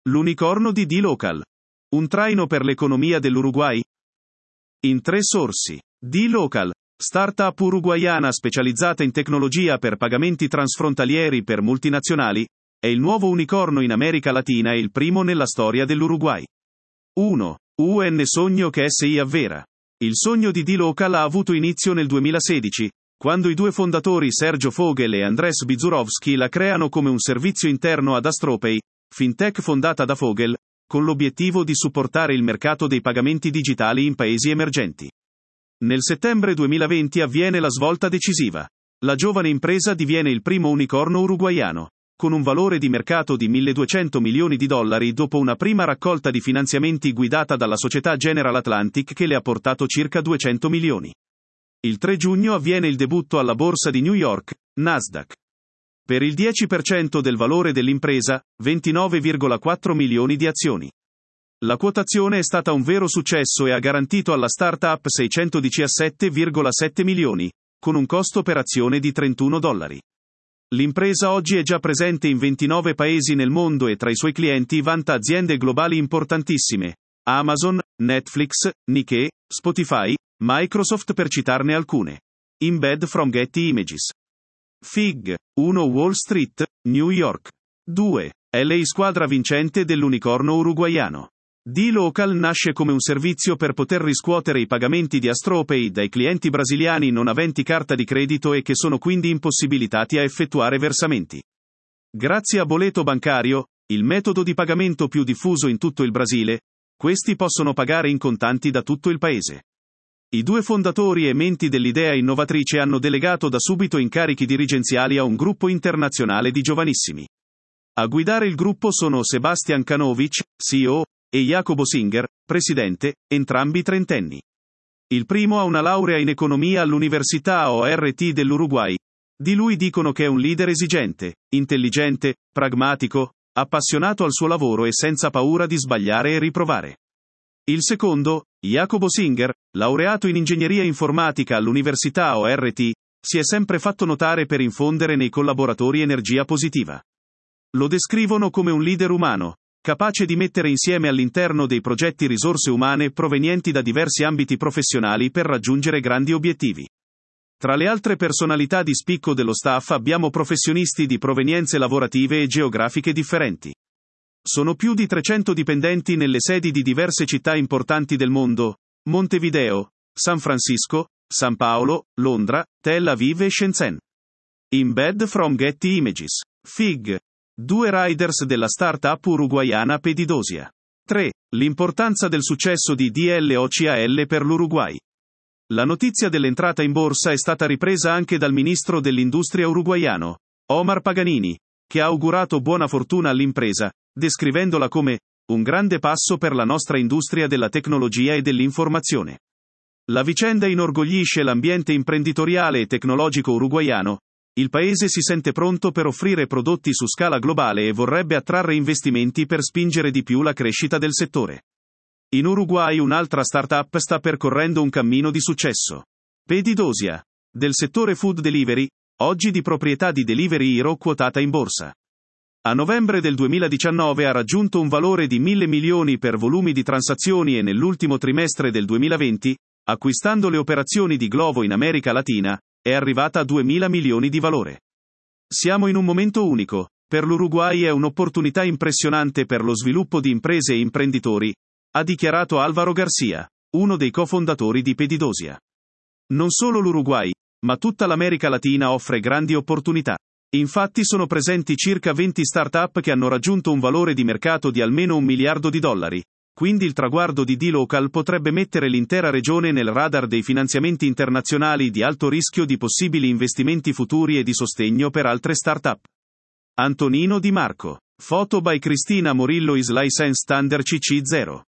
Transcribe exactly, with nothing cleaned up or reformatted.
L'unicorno di D-Local. Un traino per l'economia dell'Uruguay? In tre sorsi. D-Local, startup uruguaiana specializzata in tecnologia per pagamenti transfrontalieri per multinazionali, è il nuovo unicorno in America Latina e il primo nella storia dell'Uruguay. uno. U N sogno che si avvera. Il sogno di D-Local ha avuto inizio nel duemilasedici, quando i due fondatori Sergio Fogel e Andrés Bizurovsky la creano come un servizio interno ad Astropay, fintech fondata da Fogel, con l'obiettivo di supportare il mercato dei pagamenti digitali in paesi emergenti. Nel settembre duemilaventi avviene la svolta decisiva. La giovane impresa diviene il primo unicorno uruguaiano, con un valore di mercato di milleduecento milioni di dollari dopo una prima raccolta di finanziamenti guidata dalla società General Atlantic che le ha portato circa duecento milioni. Il tre giugno avviene il debutto alla borsa di New York, Nasdaq. Per il dieci per cento del valore dell'impresa, ventinove virgola quattro milioni di azioni. La quotazione è stata un vero successo e ha garantito alla startup seicentodiciassette virgola sette milioni, con un costo per azione di trentuno dollari. L'impresa oggi è già presente in ventinove paesi nel mondo e tra i suoi clienti vanta aziende globali importantissime: Amazon, Netflix, Nike, Spotify, Microsoft per citarne alcune. Embed from Getty Images. Fig. uno Wall Street, New York. due. L A squadra vincente dell'unicorno uruguaiano. D-Local nasce come un servizio per poter riscuotere i pagamenti di Astropay dai clienti brasiliani non aventi carta di credito e che sono quindi impossibilitati a effettuare versamenti. Grazie a boleto bancario, il metodo di pagamento più diffuso in tutto il Brasile, questi possono pagare in contanti da tutto il paese. I due fondatori e menti dell'idea innovatrice hanno delegato da subito incarichi dirigenziali a un gruppo internazionale di giovanissimi. A guidare il gruppo sono Sebastian Kanovic, C E O, e Jacobo Singer, presidente, entrambi trentenni. Il primo ha una laurea in economia all'Università O R T dell'Uruguay. Di lui dicono che è un leader esigente, intelligente, pragmatico, appassionato al suo lavoro e senza paura di sbagliare e riprovare. Il secondo, Jacobo Singer, laureato in ingegneria informatica all'Università O R T, si è sempre fatto notare per infondere nei collaboratori energia positiva. Lo descrivono come un leader umano, capace di mettere insieme all'interno dei progetti risorse umane provenienti da diversi ambiti professionali per raggiungere grandi obiettivi. Tra le altre personalità di spicco dello staff abbiamo professionisti di provenienze lavorative e geografiche differenti. Sono più di trecento dipendenti nelle sedi di diverse città importanti del mondo: Montevideo, San Francisco, San Paolo, Londra, Tel Aviv e Shenzhen. Embed from Getty Images. Fig. Due riders della startup uruguaiana Pedidosia. tre. L'importanza del successo di D-Local per l'Uruguay. La notizia dell'entrata in borsa è stata ripresa anche dal ministro dell'industria uruguaiano, Omar Paganini, che ha augurato buona fortuna all'impresa, descrivendola come un grande passo per la nostra industria della tecnologia e dell'informazione. La vicenda inorgoglisce l'ambiente imprenditoriale e tecnologico uruguaiano. Il paese si sente pronto per offrire prodotti su scala globale e vorrebbe attrarre investimenti per spingere di più la crescita del settore. In Uruguay un'altra startup sta percorrendo un cammino di successo. Pedidosia, del settore food delivery, oggi di proprietà di Delivery Hero quotata in borsa. A novembre del duemiladiciannove ha raggiunto un valore di mille milioni per volumi di transazioni e nell'ultimo trimestre del duemilaventi, acquistando le operazioni di Glovo in America Latina, è arrivata a duemila milioni di valore. Siamo in un momento unico. Per l'Uruguay è un'opportunità impressionante per lo sviluppo di imprese e imprenditori, ha dichiarato Álvaro García, uno dei cofondatori di Pedidosia. Non solo l'Uruguay, ma tutta l'America Latina offre grandi opportunità. Infatti sono presenti circa venti start-up che hanno raggiunto un valore di mercato di almeno un miliardo di dollari. Quindi il traguardo di D-Local potrebbe mettere l'intera regione nel radar dei finanziamenti internazionali di alto rischio di possibili investimenti futuri e di sostegno per altre start-up. Antonino Di Marco. Foto by Cristina Morillo is license under C C zero.